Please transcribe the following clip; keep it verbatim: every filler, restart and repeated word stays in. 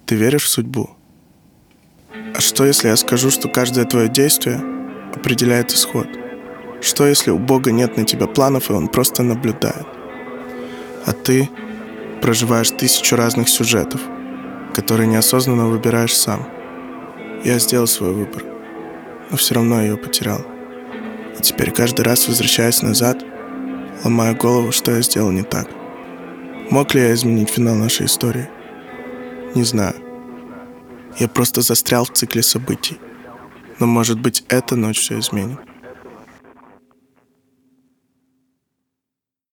Ты веришь в судьбу? А что, если я скажу, что каждое твое действие определяет исход? Что, если у Бога нет на тебя планов, и Он просто наблюдает? А ты проживаешь тысячу разных сюжетов, которые неосознанно выбираешь сам. Я сделал свой выбор, но все равно ее потерял. И теперь каждый раз, возвращаясь назад, ломаю голову, что я сделал не так. Мог ли я изменить финал нашей истории? Не знаю. Я просто застрял в цикле событий. Но, может быть, эта ночь все изменит.